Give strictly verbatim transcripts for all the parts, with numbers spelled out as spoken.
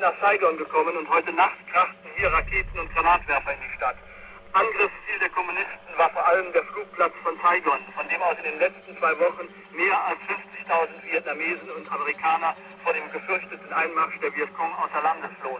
nach Saigon gekommen und heute Nacht krachten hier Raketen und Granatwerfer in die Stadt. Angriffsziel der Kommunisten war vor allem der Flugplatz von Saigon, von dem aus in den letzten zwei Wochen mehr als fünfzigtausend Vietnamesen und Amerikaner vor dem gefürchteten Einmarsch der Vietcong außer Landes flohen.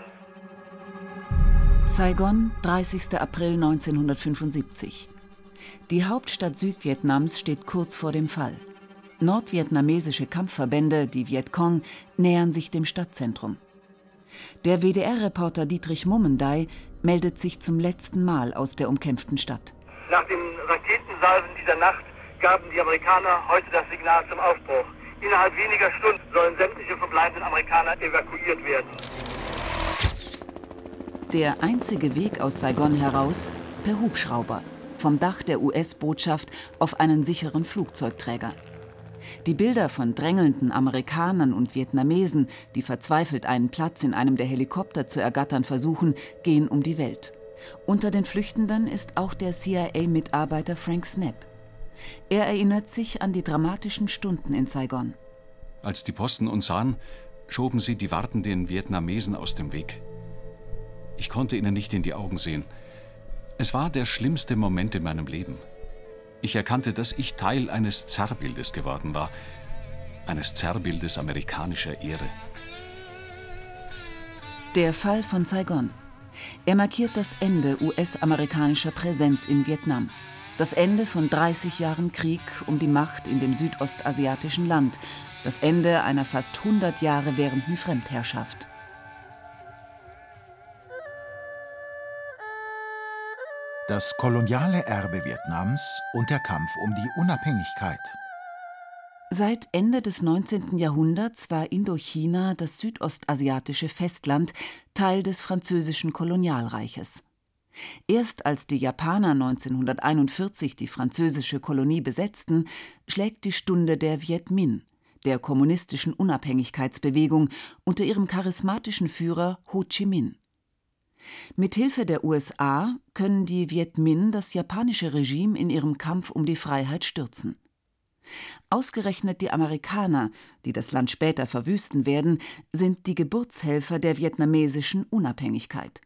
Saigon, dreißigster April neunzehnhundertfünfundsiebzig. Die Hauptstadt Südvietnams steht kurz vor dem Fall. Nordvietnamesische Kampfverbände, die Vietcong, nähern sich dem Stadtzentrum. Der W D R-Reporter Dietrich Mummendey meldet sich zum letzten Mal aus der umkämpften Stadt. Nach den Raketensalven dieser Nacht gaben die Amerikaner heute das Signal zum Aufbruch. Innerhalb weniger Stunden sollen sämtliche verbleibenden Amerikaner evakuiert werden. Der einzige Weg aus Saigon heraus per Hubschrauber, vom Dach der U S-Botschaft auf einen sicheren Flugzeugträger. Die Bilder von drängelnden Amerikanern und Vietnamesen, die verzweifelt einen Platz in einem der Helikopter zu ergattern versuchen, gehen um die Welt. Unter den Flüchtenden ist auch der C I A-Mitarbeiter Frank Snapp. Er erinnert sich an die dramatischen Stunden in Saigon. Als die Posten uns sahen, schoben sie die wartenden Vietnamesen aus dem Weg. Ich konnte ihnen nicht in die Augen sehen. Es war der schlimmste Moment in meinem Leben. Ich erkannte, dass ich Teil eines Zerrbildes geworden war, eines Zerrbildes amerikanischer Ehre. Der Fall von Saigon. Er markiert das Ende U S-amerikanischer Präsenz in Vietnam. Das Ende von dreißig Jahren Krieg um die Macht in dem südostasiatischen Land. Das Ende einer fast hundert Jahre währenden Fremdherrschaft. Das koloniale Erbe Vietnams und der Kampf um die Unabhängigkeit. Seit Ende des neunzehnten Jahrhunderts war Indochina, das südostasiatische Festland, Teil des französischen Kolonialreiches. Erst als die Japaner neunzehnhunderteinundvierzig die französische Kolonie besetzten, schlägt die Stunde der Viet Minh, der kommunistischen Unabhängigkeitsbewegung unter ihrem charismatischen Führer Ho Chi Minh. Mithilfe der U S A können die Viet Minh das japanische Regime in ihrem Kampf um die Freiheit stürzen. Ausgerechnet die Amerikaner, die das Land später verwüsten werden, sind die Geburtshelfer der vietnamesischen Unabhängigkeit.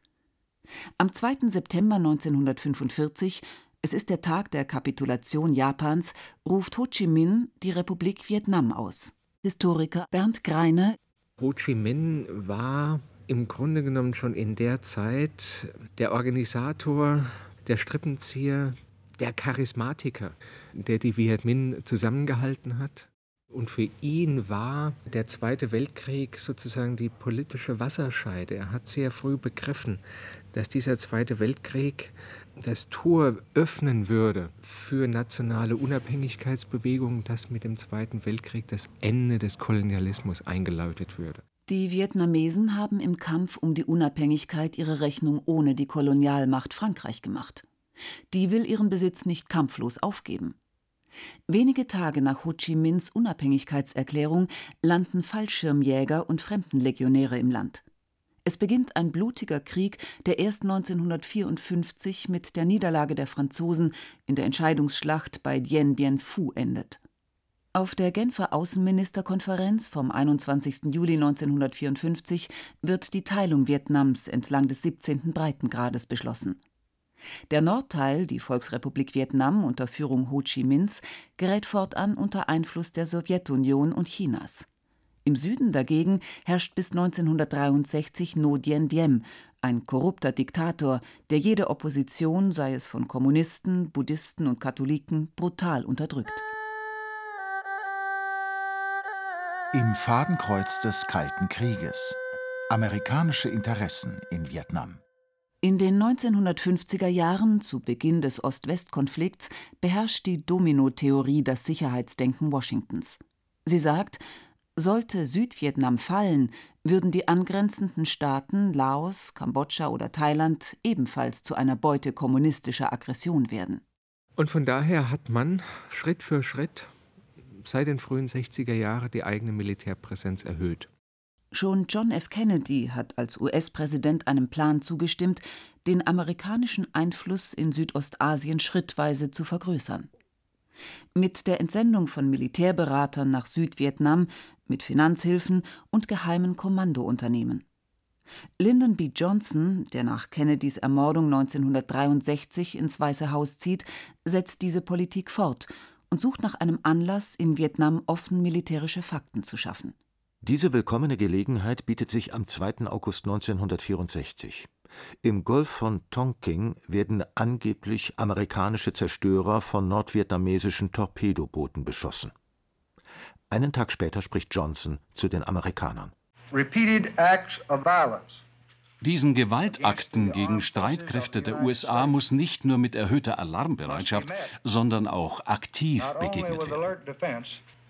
Am zweiten September neunzehnhundertfünfundvierzig, es ist der Tag der Kapitulation Japans, ruft Ho Chi Minh die Republik Vietnam aus. Historiker Bernd Greiner: Ho Chi Minh war im Grunde genommen schon in der Zeit der Organisator, der Strippenzieher, der Charismatiker, der die Viet Minh zusammengehalten hat. Und für ihn war der Zweite Weltkrieg sozusagen die politische Wasserscheide. Er hat sehr früh begriffen, dass dieser Zweite Weltkrieg das Tor öffnen würde für nationale Unabhängigkeitsbewegungen, dass mit dem Zweiten Weltkrieg das Ende des Kolonialismus eingeläutet würde. Die Vietnamesen haben im Kampf um die Unabhängigkeit ihre Rechnung ohne die Kolonialmacht Frankreich gemacht. Die will ihren Besitz nicht kampflos aufgeben. Wenige Tage nach Ho Chi Minhs Unabhängigkeitserklärung landen Fallschirmjäger und Fremdenlegionäre im Land. Es beginnt ein blutiger Krieg, der erst neunzehnhundertvierundfünfzig mit der Niederlage der Franzosen in der Entscheidungsschlacht bei Dien Bien Phu endet. Auf der Genfer Außenministerkonferenz vom einundzwanzigsten Juli neunzehnhundertvierundfünfzig wird die Teilung Vietnams entlang des siebzehnten Breitengrades beschlossen. Der Nordteil, die Volksrepublik Vietnam unter Führung Ho Chi Minhs, gerät fortan unter Einfluss der Sowjetunion und Chinas. Im Süden dagegen herrscht bis neunzehnhundertdreiundsechzig Ngo Dien Diem, ein korrupter Diktator, der jede Opposition, sei es von Kommunisten, Buddhisten und Katholiken, brutal unterdrückt. Im Fadenkreuz des Kalten Krieges. Amerikanische Interessen in Vietnam. In den neunzehnhundertfünfziger Jahren, zu Beginn des Ost-West-Konflikts, beherrscht die Domino-Theorie das Sicherheitsdenken Washingtons. Sie sagt, sollte Südvietnam fallen, würden die angrenzenden Staaten Laos, Kambodscha oder Thailand ebenfalls zu einer Beute kommunistischer Aggression werden. Und von daher hat man Schritt für Schritt seit den frühen sechziger Jahren die eigene Militärpräsenz erhöht. Schon John F. Kennedy hat als U S-Präsident einem Plan zugestimmt, den amerikanischen Einfluss in Südostasien schrittweise zu vergrößern. Mit der Entsendung von Militärberatern nach Südvietnam, mit Finanzhilfen und geheimen Kommandounternehmen. Lyndon B. Johnson, der nach Kennedys Ermordung neunzehnhundertdreiundsechzig ins Weiße Haus zieht, setzt diese Politik fort und sucht nach einem Anlass, in Vietnam offen militärische Fakten zu schaffen. Diese willkommene Gelegenheit bietet sich am zweiten August neunzehnhundertvierundsechzig. Im Golf von Tonkin werden angeblich amerikanische Zerstörer von nordvietnamesischen Torpedobooten beschossen. Einen Tag später spricht Johnson zu den Amerikanern. Repeated acts of violence. Diesen Gewaltakten gegen Streitkräfte der U S A muss nicht nur mit erhöhter Alarmbereitschaft, sondern auch aktiv begegnet werden.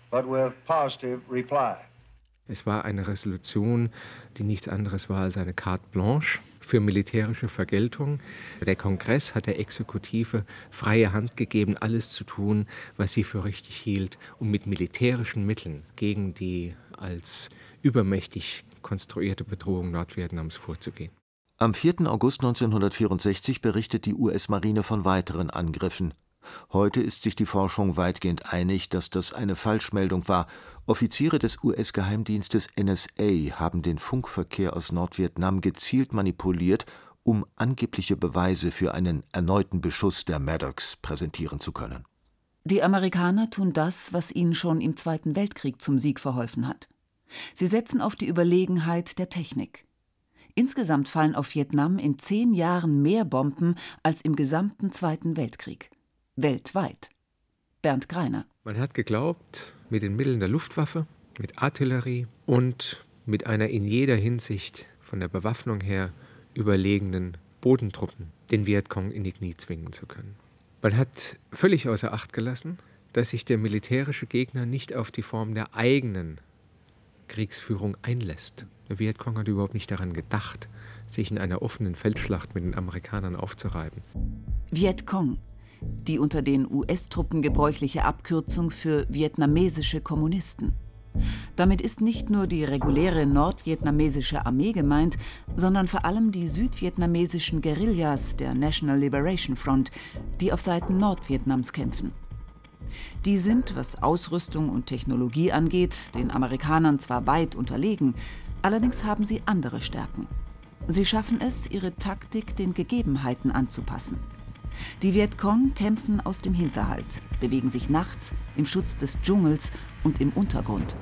Es war eine Resolution, die nichts anderes war als eine carte blanche für militärische Vergeltung. Der Kongress hat der Exekutive freie Hand gegeben, alles zu tun, was sie für richtig hielt, um mit militärischen Mitteln gegen die als übermächtig konstruierte Bedrohung Nordvietnams vorzugehen. Am vierten August neunzehnhundertvierundsechzig berichtet die U S-Marine von weiteren Angriffen. Heute ist sich die Forschung weitgehend einig, dass das eine Falschmeldung war. Offiziere des U S-Geheimdienstes N S A haben den Funkverkehr aus Nordvietnam gezielt manipuliert, um angebliche Beweise für einen erneuten Beschuss der Maddox präsentieren zu können. Die Amerikaner tun das, was ihnen schon im Zweiten Weltkrieg zum Sieg verholfen hat. Sie setzen auf die Überlegenheit der Technik. Insgesamt fallen auf Vietnam in zehn Jahren mehr Bomben als im gesamten Zweiten Weltkrieg. Weltweit. Bernd Greiner. Man hat geglaubt, mit den Mitteln der Luftwaffe, mit Artillerie und mit einer in jeder Hinsicht von der Bewaffnung her überlegenen Bodentruppen den Vietcong in die Knie zwingen zu können. Man hat völlig außer Acht gelassen, dass sich der militärische Gegner nicht auf die Form der eigenen Kriegsführung einlässt. Der Vietcong hat überhaupt nicht daran gedacht, sich in einer offenen Feldschlacht mit den Amerikanern aufzureiben. Vietcong, die unter den U S-Truppen gebräuchliche Abkürzung für vietnamesische Kommunisten. Damit ist nicht nur die reguläre nordvietnamesische Armee gemeint, sondern vor allem die südvietnamesischen Guerillas der National Liberation Front, die auf Seiten Nordvietnams kämpfen. Die sind, was Ausrüstung und Technologie angeht, den Amerikanern zwar weit unterlegen, allerdings haben sie andere Stärken. Sie schaffen es, ihre Taktik den Gegebenheiten anzupassen. Die Vietcong kämpfen aus dem Hinterhalt, bewegen sich nachts im Schutz des Dschungels und im Untergrund.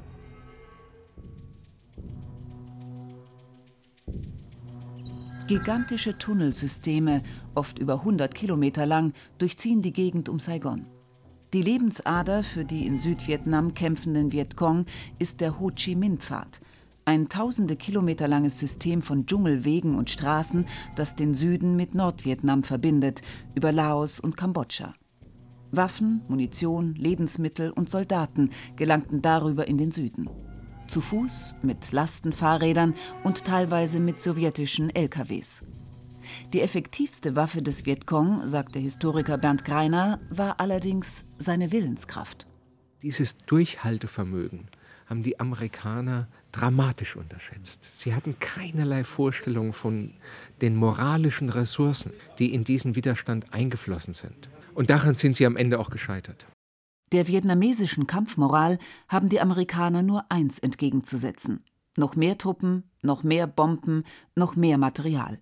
Gigantische Tunnelsysteme, oft über hundert Kilometer lang, durchziehen die Gegend um Saigon. Die Lebensader für die in Südvietnam kämpfenden Vietcong ist der Ho-Chi-Minh-Pfad, ein tausende Kilometer langes System von Dschungelwegen und Straßen, das den Süden mit Nordvietnam verbindet, über Laos und Kambodscha. Waffen, Munition, Lebensmittel und Soldaten gelangten darüber in den Süden. Zu Fuß, mit Lastenfahrrädern und teilweise mit sowjetischen L K Ws. Die effektivste Waffe des Vietcong, sagt der Historiker Bernd Greiner, war allerdings seine Willenskraft. Dieses Durchhaltevermögen haben die Amerikaner dramatisch unterschätzt. Sie hatten keinerlei Vorstellung von den moralischen Ressourcen, die in diesen Widerstand eingeflossen sind. Und daran sind sie am Ende auch gescheitert. Der vietnamesischen Kampfmoral haben die Amerikaner nur eins entgegenzusetzen: noch mehr Truppen, noch mehr Bomben, noch mehr Material.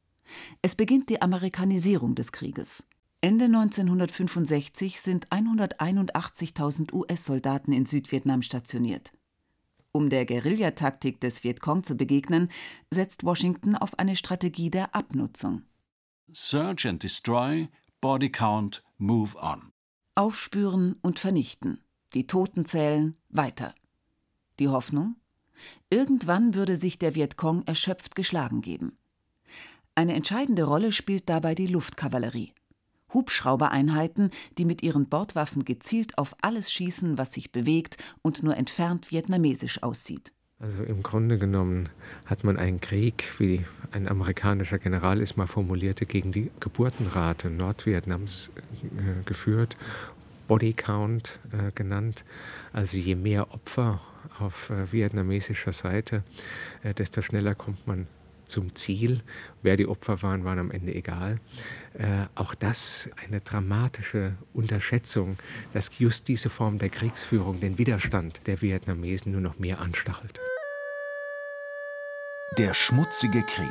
Es beginnt die Amerikanisierung des Krieges. Ende neunzehnhundertfünfundsechzig sind hunderteinundachtzigtausend U S-Soldaten in Südvietnam stationiert. Um der Guerillataktik des Vietcong zu begegnen, setzt Washington auf eine Strategie der Abnutzung. Search and destroy, body count, move on. Aufspüren und vernichten, die Toten zählen, weiter. Die Hoffnung? Irgendwann würde sich der Vietcong erschöpft geschlagen geben. Eine entscheidende Rolle spielt dabei die Luftkavallerie. Hubschraubereinheiten, die mit ihren Bordwaffen gezielt auf alles schießen, was sich bewegt und nur entfernt vietnamesisch aussieht. Also im Grunde genommen hat man einen Krieg, wie ein amerikanischer General es mal formulierte, gegen die Geburtenrate Nordvietnams äh, geführt, Body Count äh, genannt. Also je mehr Opfer auf äh, vietnamesischer Seite, äh, desto schneller kommt man zum Ziel. Wer die Opfer waren, waren am Ende egal. Äh, auch das eine dramatische Unterschätzung, dass just diese Form der Kriegsführung den Widerstand der Vietnamesen nur noch mehr anstachelt. Der schmutzige Krieg.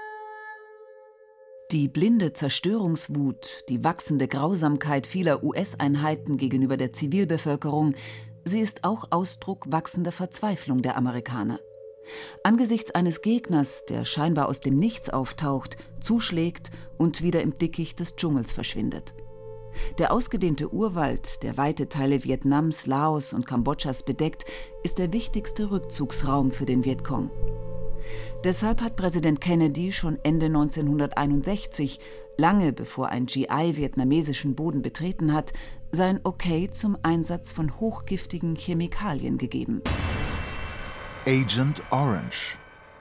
Die blinde Zerstörungswut, die wachsende Grausamkeit vieler U S-Einheiten gegenüber der Zivilbevölkerung, sie ist auch Ausdruck wachsender Verzweiflung der Amerikaner. Angesichts eines Gegners, der scheinbar aus dem Nichts auftaucht, zuschlägt und wieder im Dickicht des Dschungels verschwindet. Der ausgedehnte Urwald, der weite Teile Vietnams, Laos und Kambodschas bedeckt, ist der wichtigste Rückzugsraum für den Vietcong. Deshalb hat Präsident Kennedy schon Ende neunzehnhunderteinundsechzig, lange bevor ein G I vietnamesischen Boden betreten hat, sein Okay zum Einsatz von hochgiftigen Chemikalien gegeben. Agent Orange.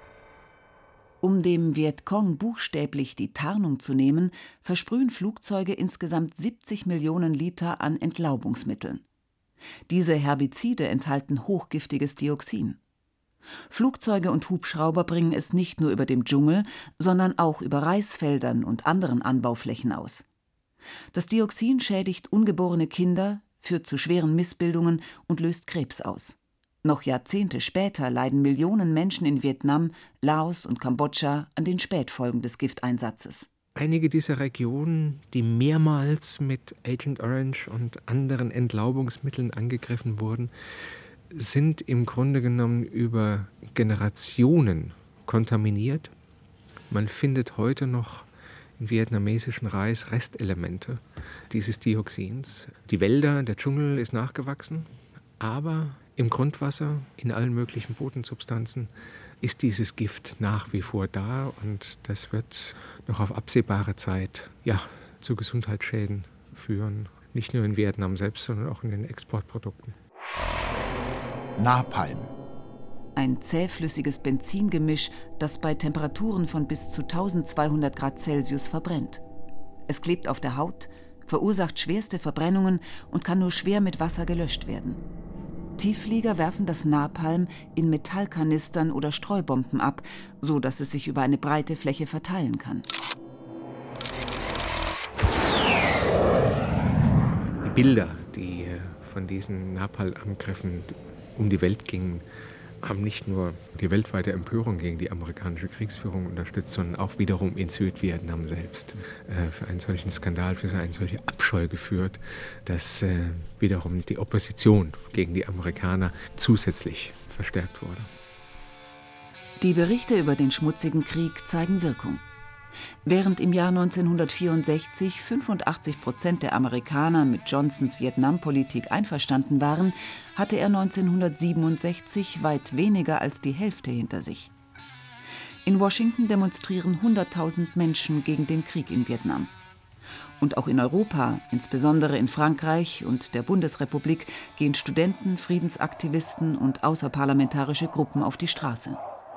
Um dem Vietcong buchstäblich die Tarnung zu nehmen, versprühen Flugzeuge insgesamt siebzig Millionen Liter an Entlaubungsmitteln. Diese Herbizide enthalten hochgiftiges Dioxin. Flugzeuge und Hubschrauber bringen es nicht nur über dem Dschungel, sondern auch über Reisfeldern und anderen Anbauflächen aus. Das Dioxin schädigt ungeborene Kinder, führt zu schweren Missbildungen und löst Krebs aus. Noch Jahrzehnte später leiden Millionen Menschen in Vietnam, Laos und Kambodscha an den Spätfolgen des Gifteinsatzes. Einige dieser Regionen, die mehrmals mit Agent Orange und anderen Entlaubungsmitteln angegriffen wurden, sind im Grunde genommen über Generationen kontaminiert. Man findet heute noch im vietnamesischen Reis Restelemente dieses Dioxins. Die Wälder, der Dschungel ist nachgewachsen, aber im Grundwasser, in allen möglichen Bodensubstanzen, ist dieses Gift nach wie vor da und das wird noch auf absehbare Zeit ja, zu Gesundheitsschäden führen. Nicht nur in Vietnam selbst, sondern auch in den Exportprodukten. Napalm. Ein zähflüssiges Benzingemisch, das bei Temperaturen von bis zu tausendzweihundert Grad Celsius verbrennt. Es klebt auf der Haut, verursacht schwerste Verbrennungen und kann nur schwer mit Wasser gelöscht werden. Tiefflieger werfen das Napalm in Metallkanistern oder Streubomben ab, so dass es sich über eine breite Fläche verteilen kann. Die Bilder, die von diesen Napalm-Angriffen um die Welt gingen, haben nicht nur die weltweite Empörung gegen die amerikanische Kriegsführung unterstützt, sondern auch wiederum in Südvietnam selbst äh, für einen solchen Skandal, für eine solche Abscheu geführt, dass äh, wiederum die Opposition gegen die Amerikaner zusätzlich verstärkt wurde. Die Berichte über den schmutzigen Krieg zeigen Wirkung. Während im Jahr neunzehnhundertvierundsechzig fünfundachtzig Prozent der Amerikaner mit Johnsons Vietnampolitik einverstanden waren, hatte er neunzehnhundertsiebenundsechzig weit weniger als die Hälfte hinter sich. In Washington demonstrieren hunderttausend Menschen gegen den Krieg in Vietnam. Und auch in Europa, insbesondere in Frankreich und der Bundesrepublik, gehen Studenten, Friedensaktivisten und außerparlamentarische Gruppen auf die Straße.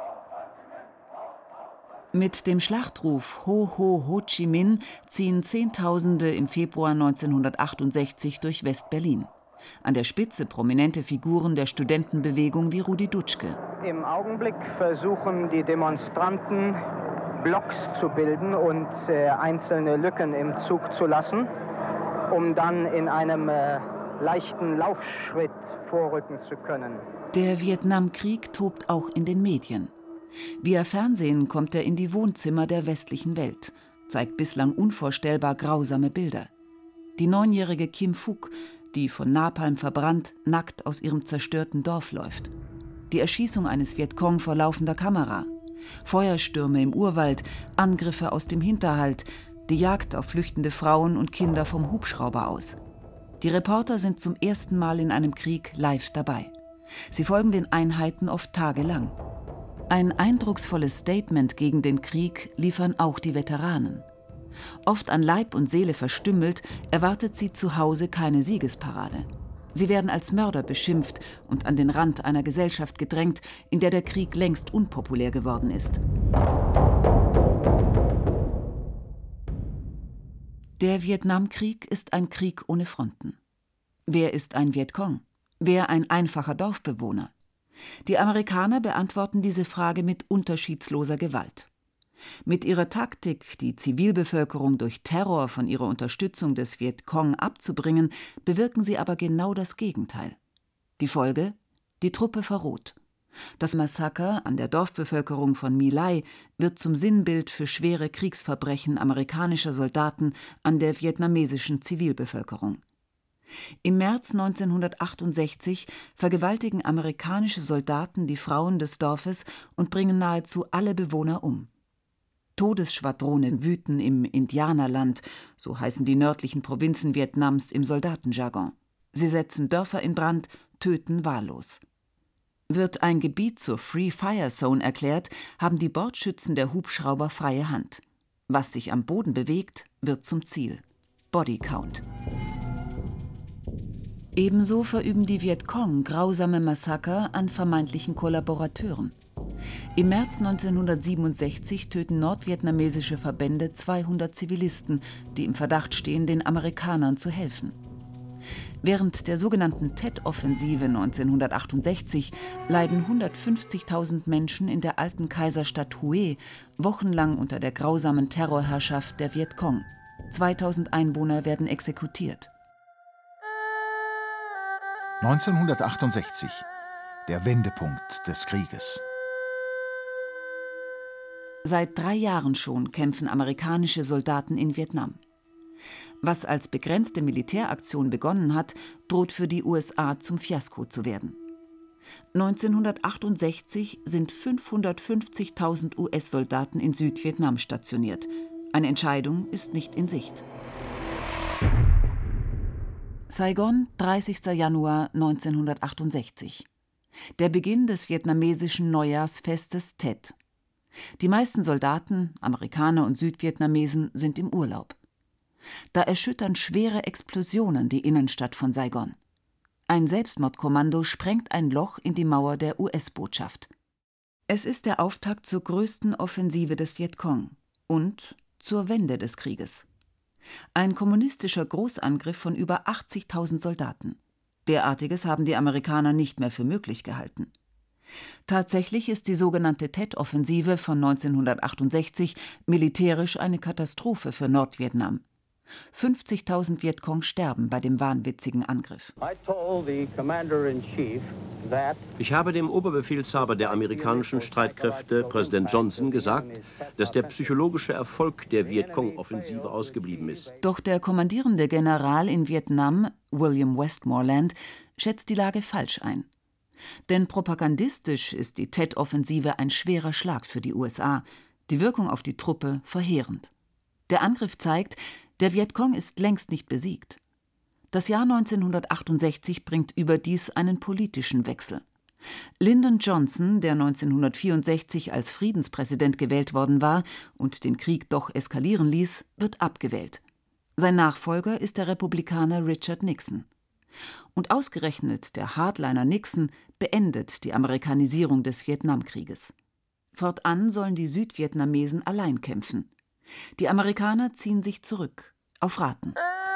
Mit dem Schlachtruf Ho Ho Ho Chi Minh ziehen Zehntausende im Februar neunzehnhundertachtundsechzig durch West-Berlin. An der Spitze prominente Figuren der Studentenbewegung wie Rudi Dutschke. Im Augenblick versuchen die Demonstranten, Blocks zu bilden und äh, einzelne Lücken im Zug zu lassen, um dann in einem äh, leichten Laufschritt vorrücken zu können. Der Vietnamkrieg tobt auch in den Medien. Via Fernsehen kommt er in die Wohnzimmer der westlichen Welt, zeigt bislang unvorstellbar grausame Bilder. Die neunjährige Kim Phuc, die von Napalm verbrannt, nackt aus ihrem zerstörten Dorf läuft. Die Erschießung eines Vietcong vor laufender Kamera. Feuerstürme im Urwald, Angriffe aus dem Hinterhalt, die Jagd auf flüchtende Frauen und Kinder vom Hubschrauber aus. Die Reporter sind zum ersten Mal in einem Krieg live dabei. Sie folgen den Einheiten oft tagelang. Ein eindrucksvolles Statement gegen den Krieg liefern auch die Veteranen. Oft an Leib und Seele verstümmelt, erwartet sie zu Hause keine Siegesparade. Sie werden als Mörder beschimpft und an den Rand einer Gesellschaft gedrängt, in der der Krieg längst unpopulär geworden ist. Der Vietnamkrieg ist ein Krieg ohne Fronten. Wer ist ein Vietcong? Wer ein einfacher Dorfbewohner? Die Amerikaner beantworten diese Frage mit unterschiedsloser Gewalt. Mit ihrer Taktik, die Zivilbevölkerung durch Terror von ihrer Unterstützung des Vietcong abzubringen, bewirken sie aber genau das Gegenteil. Die Folge? Die Truppe verroht. Das Massaker an der Dorfbevölkerung von My Lai wird zum Sinnbild für schwere Kriegsverbrechen amerikanischer Soldaten an der vietnamesischen Zivilbevölkerung. Im März neunzehnhundertachtundsechzig vergewaltigen amerikanische Soldaten die Frauen des Dorfes und bringen nahezu alle Bewohner um. Todesschwadronen wüten im Indianerland, so heißen die nördlichen Provinzen Vietnams im Soldatenjargon. Sie setzen Dörfer in Brand, töten wahllos. Wird ein Gebiet zur Free Fire Zone erklärt, haben die Bordschützen der Hubschrauber freie Hand. Was sich am Boden bewegt, wird zum Ziel. Body Count. Ebenso verüben die Vietcong grausame Massaker an vermeintlichen Kollaborateuren. Im März neunzehnhundertsiebenundsechzig töten nordvietnamesische Verbände zweihundert Zivilisten, die im Verdacht stehen, den Amerikanern zu helfen. Während der sogenannten Tet-Offensive neunzehnhundertachtundsechzig leiden hundertfünfzigtausend Menschen in der alten Kaiserstadt Hue wochenlang unter der grausamen Terrorherrschaft der Vietcong. zweitausend Einwohner werden exekutiert. neunzehnhundertachtundsechzig, der Wendepunkt des Krieges. Seit drei Jahren schon kämpfen amerikanische Soldaten in Vietnam. Was als begrenzte Militäraktion begonnen hat, droht für die U S A zum Fiasko zu werden. neunzehnhundertachtundsechzig sind fünfhundertfünfzigtausend U S-Soldaten in Südvietnam stationiert. Eine Entscheidung ist nicht in Sicht. Saigon, dreißigster Januar neunzehnhundertachtundsechzig. Der Beginn des vietnamesischen Neujahrsfestes Tet. Die meisten Soldaten, Amerikaner und Südvietnamesen, sind im Urlaub. Da erschüttern schwere Explosionen die Innenstadt von Saigon. Ein Selbstmordkommando sprengt ein Loch in die Mauer der U S-Botschaft. Es ist der Auftakt zur größten Offensive des Vietcong und zur Wende des Krieges. Ein kommunistischer Großangriff von über achtzigtausend Soldaten. Derartiges haben die Amerikaner nicht mehr für möglich gehalten. Tatsächlich ist die sogenannte Tet-Offensive von neunzehnhundertachtundsechzig militärisch eine Katastrophe für Nordvietnam. fünfzigtausend Vietcong sterben bei dem wahnwitzigen Angriff. Ich habe dem Oberbefehlshaber der amerikanischen Streitkräfte, Präsident Johnson, gesagt, dass der psychologische Erfolg der Vietcong-Offensive ausgeblieben ist. Doch der kommandierende General in Vietnam, William Westmoreland, schätzt die Lage falsch ein. Denn propagandistisch ist die Tet-Offensive ein schwerer Schlag für die U S A, die Wirkung auf die Truppe verheerend. Der Angriff zeigt, der Vietcong ist längst nicht besiegt. Das Jahr neunzehnhundertachtundsechzig bringt überdies einen politischen Wechsel. Lyndon Johnson, der neunzehnhundertvierundsechzig als Friedenspräsident gewählt worden war und den Krieg doch eskalieren ließ, wird abgewählt. Sein Nachfolger ist der Republikaner Richard Nixon. Und ausgerechnet der Hardliner Nixon beendet die Amerikanisierung des Vietnamkrieges. Fortan sollen die Südvietnamesen allein kämpfen. Die Amerikaner ziehen sich zurück, auf Raten.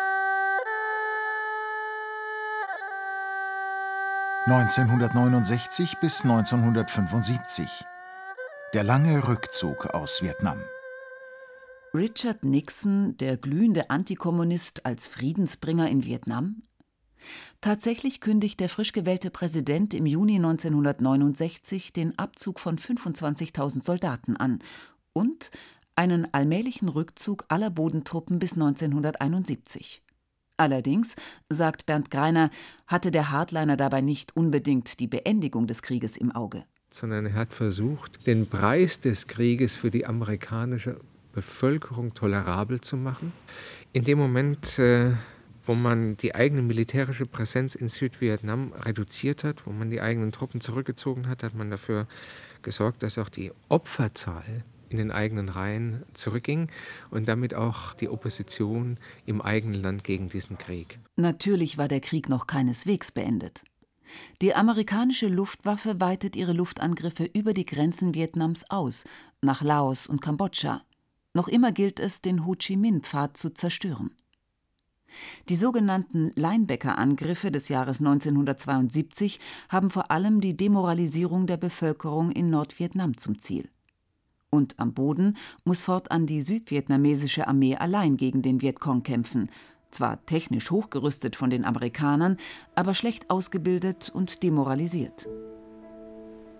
neunzehnhundertneunundsechzig bis neunzehnhundertfünfundsiebzig. Der lange Rückzug aus Vietnam. Richard Nixon, der glühende Antikommunist, als Friedensbringer in Vietnam? Tatsächlich kündigt der frisch gewählte Präsident im Juni neunzehnhundertneunundsechzig den Abzug von fünfundzwanzigtausend Soldaten an und einen allmählichen Rückzug aller Bodentruppen bis neunzehnhunderteinundsiebzig. Allerdings, sagt Bernd Greiner, hatte der Hardliner dabei nicht unbedingt die Beendigung des Krieges im Auge. Sondern er hat versucht, den Preis des Krieges für die amerikanische Bevölkerung tolerabel zu machen. In dem Moment, äh, wo man die eigene militärische Präsenz in Südvietnam reduziert hat, wo man die eigenen Truppen zurückgezogen hat, hat man dafür gesorgt, dass auch die Opferzahl in den eigenen Reihen zurückging und damit auch die Opposition im eigenen Land gegen diesen Krieg. Natürlich war der Krieg noch keineswegs beendet. Die amerikanische Luftwaffe weitet ihre Luftangriffe über die Grenzen Vietnams aus, nach Laos und Kambodscha. Noch immer gilt es, den Ho-Chi-Minh-Pfad zu zerstören. Die sogenannten Linebacker-Angriffe des Jahres neunzehnhundertzweiundsiebzig haben vor allem die Demoralisierung der Bevölkerung in Nordvietnam zum Ziel. Und am Boden muss fortan die südvietnamesische Armee allein gegen den Vietcong kämpfen, zwar technisch hochgerüstet von den Amerikanern, aber schlecht ausgebildet und demoralisiert.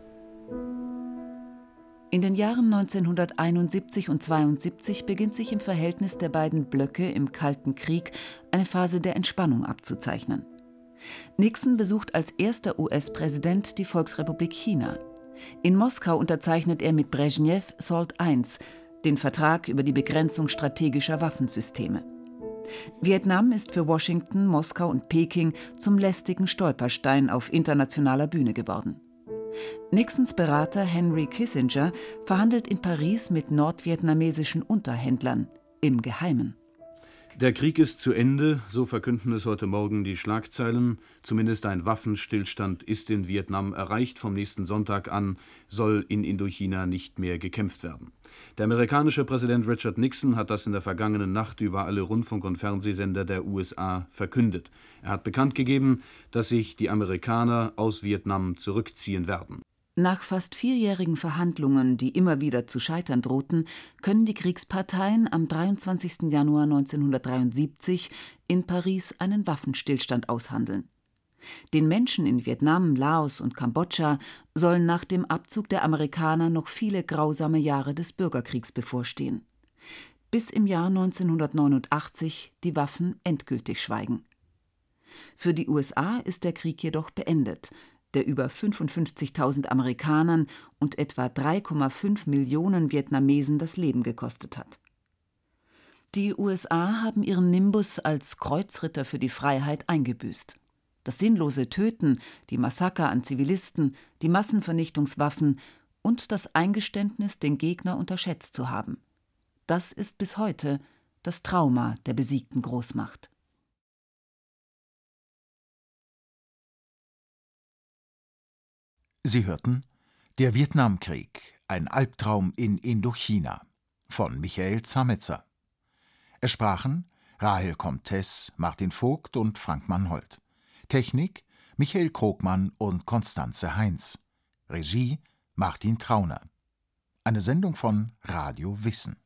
In den Jahren neunzehnhunderteinundsiebzig und zweiundsiebzig beginnt sich im Verhältnis der beiden Blöcke im Kalten Krieg eine Phase der Entspannung abzuzeichnen. Nixon besucht als erster U S-Präsident die Volksrepublik China. In Moskau unterzeichnet er mit Brezhnev SALT eins, den Vertrag über die Begrenzung strategischer Waffensysteme. Vietnam ist für Washington, Moskau und Peking zum lästigen Stolperstein auf internationaler Bühne geworden. Nixons Berater Henry Kissinger verhandelt in Paris mit nordvietnamesischen Unterhändlern im Geheimen. Der Krieg ist zu Ende, so verkünden es heute Morgen die Schlagzeilen. Zumindest ein Waffenstillstand ist in Vietnam erreicht. Vom nächsten Sonntag an soll in Indochina nicht mehr gekämpft werden. Der amerikanische Präsident Richard Nixon hat das in der vergangenen Nacht über alle Rundfunk- und Fernsehsender der U S A verkündet. Er hat bekannt gegeben, dass sich die Amerikaner aus Vietnam zurückziehen werden. Nach fast vierjährigen Verhandlungen, die immer wieder zu scheitern drohten, können die Kriegsparteien am dreiundzwanzigsten Januar neunzehnhundertdreiundsiebzig in Paris einen Waffenstillstand aushandeln. Den Menschen in Vietnam, Laos und Kambodscha sollen nach dem Abzug der Amerikaner noch viele grausame Jahre des Bürgerkriegs bevorstehen. Bis im Jahr neunzehnhundertneunundachtzig die Waffen endgültig schweigen. Für die U S A ist der Krieg jedoch beendet, der über fünfundfünfzigtausend Amerikanern und etwa drei Komma fünf Millionen Vietnamesen das Leben gekostet hat. Die U S A haben ihren Nimbus als Kreuzritter für die Freiheit eingebüßt. Das sinnlose Töten, die Massaker an Zivilisten, die Massenvernichtungswaffen und das Eingeständnis, den Gegner unterschätzt zu haben. Das ist bis heute das Trauma der besiegten Großmacht. Sie hörten Der Vietnamkrieg, ein Albtraum in Indochina von Michael Zametzer. Es sprachen Rahel Comtes, Martin Vogt und Frank Manhold. Technik Michael Krogmann und Konstanze Heinz. Regie Martin Trauner. Eine Sendung von Radio Wissen.